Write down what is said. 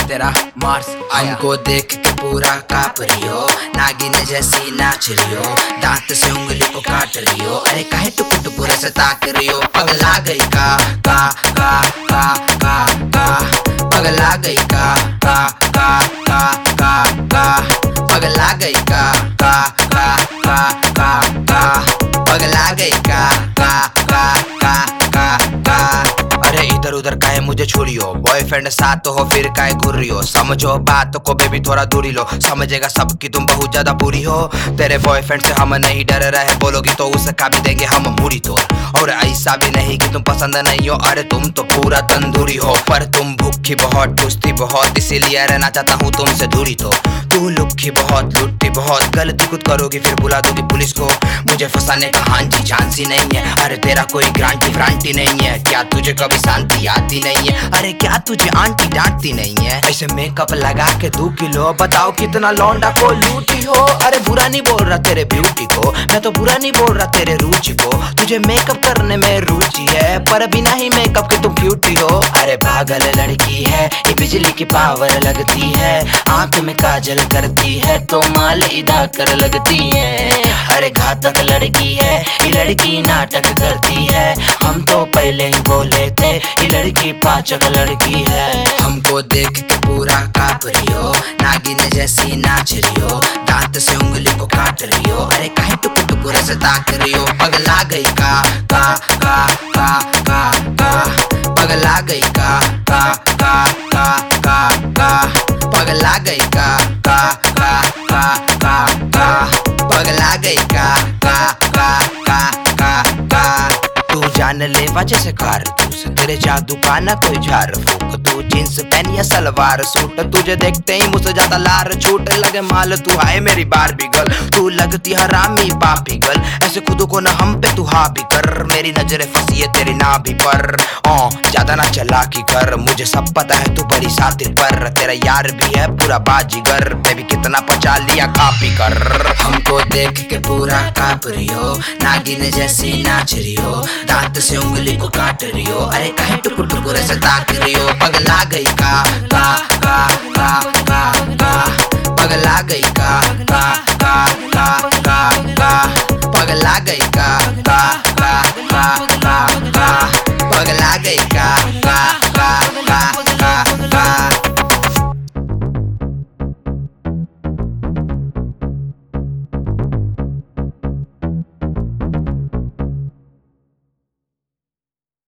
तेरा मार्स हमको देख के पूरा काप रही हो, नागिन जैसी नाच रही हो, दांत से उंगली को काट रही हो, अरे काहे टुक टुक से ताक रही हो, पगला गई का पगला गई का पगला गई का पगला गई का अरे इधर उधर काहे मुझे छुड़ियो, बॉयफ्रेंड साथ हो फिर काहे घूर रही हो, समझो बात को बेबी थोड़ा दूरी लो, समझेगा सब कि तुम बहुत ज्यादा बुरी हो, तेरे बॉयफ्रेंड से हम नहीं डर रहे, बोलोगी तो उसका भी देंगे हम मुड़ी तोड़, और ऐसा भी नहीं कि तुम पसंद नहीं हो, अरे तुम तो पूरा तंदूरी हो, पर तुम भूखी बहुत टूसती बहुत, इसीलिए रहना चाहता हूँ तुमसे दूरी, तो तू लुक्की बहुत लुट्टी बहुत, गलती खुद करोगी फिर बुला दोगी पुलिस को, मुझे फंसाने का हांजी झांसी नहीं है, अरे तेरा कोई ग्रांटी फ्रांटी नहीं है, क्या तुझे कभी शांति आती नहीं है, अरे क्या तुझे आंटी डांटती नहीं है, ऐसे मेकअप लगा के 2 किलो, बताओ कितना लौंडा को लूटी हो, अरे बुरा नहीं बोल रहा तेरे ब्यूटी को, मैं तो बुरा नहीं बोल रहा तेरे रुचि को, तुझे मेकअप करने में रुचि है, पर बिना ही मेकअप के तुम क्यूटी हो, अरे पागल लड़की है ये बिजली की पावर लगती है, आंख में काजल करती है तो माल इदा कर लगती है, अरे घातक लड़की है ये लड़की नाटक करती है, हम तो पहले ही बोले थे ये लड़की पाचक लड़की है, हमको देख के पूरा काप रही हो, नागिन जैसी नाच रही हो, दांत से उंगली को काट रही हो, अरे काहे टुक टुक से ताक रही हो, पगला गई का पगला गई का पगला गई का पगला गई का तू जान ले वजह से कार से तेरे जादू का ना कोई झाड़ फूक, तू जींस पहन या सलवार सूट, तुझे देखते ही मुझसे ज्यादा लार छूट लगे माल, तू आए मेरी बारबी गर्ल, तू लगती हरामी पापी गर्ल, ऐसे खुद को ना हम पे तू हावी कर, मेरी नजरें फंसी है तेरी नाभि पर, ज्यादा ना चालाकी कर, मुझे सब पता है तू बड़ी सातिर पर, तेरा यार भी है पूरा बाजीगर, बेबी कितना पचा लिया कापी कर, हमको देख के पूरा काप रही हो, नागिन जैसी नाच रही हो, दांत से उंगली को काट रही हो, अरे काहे टुकुर टुकुर से ताक रही हो, पगला गई का पगला गई का पगला गई का